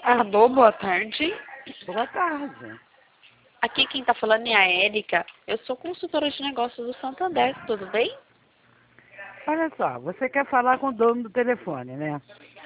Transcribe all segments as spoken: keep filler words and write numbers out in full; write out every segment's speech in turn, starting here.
Alô, boa tarde. Boa tarde. Aqui quem tá falando é a Érica. Eu sou consultora de negócios do Santander, tudo bem? Olha só, você quer falar com o dono do telefone, né?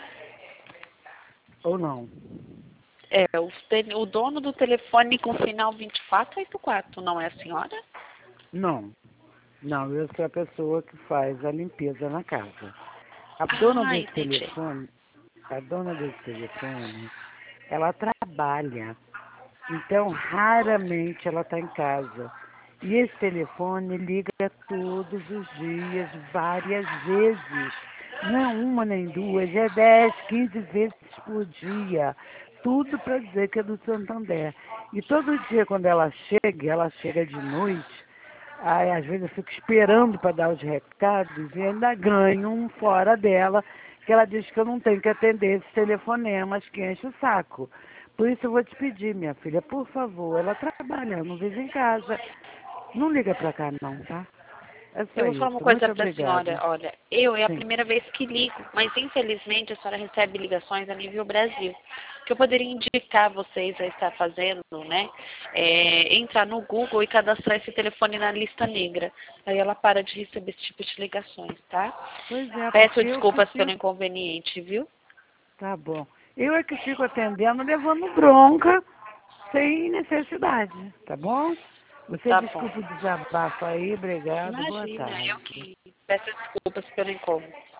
Ou não? É, o, te- o dono do telefone com final vinte e quatro oitenta e quatro, não é a senhora? Não. Não, eu sou a pessoa que faz a limpeza na casa. A dona Ah, desse entendi. telefone, a dona desse telefone, ela trabalha. Então, raramente ela está em casa. E esse telefone liga todos os dias, várias vezes. Não é uma nem duas, é dez, quinze vezes por dia. Tudo para dizer que é do Santander. E todo dia, quando ela chega, ela chega de noite, aí às vezes eu fico esperando para dar os recados e ainda ganho um fora dela, que ela diz que eu não tenho que atender esses telefonemas que enche o saco. Por isso eu vou te pedir, minha filha, por favor, ela trabalha, eu não vive em casa. Não liga pra cá não, tá? É Eu só vou falar uma isso. coisa Muito para a senhora. obrigada. Olha, eu é a Sim. primeira vez que ligo, mas infelizmente a senhora recebe ligações a nível Brasil. O que eu poderia indicar vocês a estar fazendo, né? É entrar no Google e cadastrar esse telefone na lista negra. Aí ela para de receber esse tipo de ligações, tá? Pois é, Peço porque eu que desculpas pelo fico. inconveniente, viu? Tá bom. Eu é que fico atendendo, levando bronca, sem necessidade, tá bom? Você Tá bom. desculpa o desabafo aí, obrigado, boa Imagina, eu tarde. que peço desculpas pelo incômodo.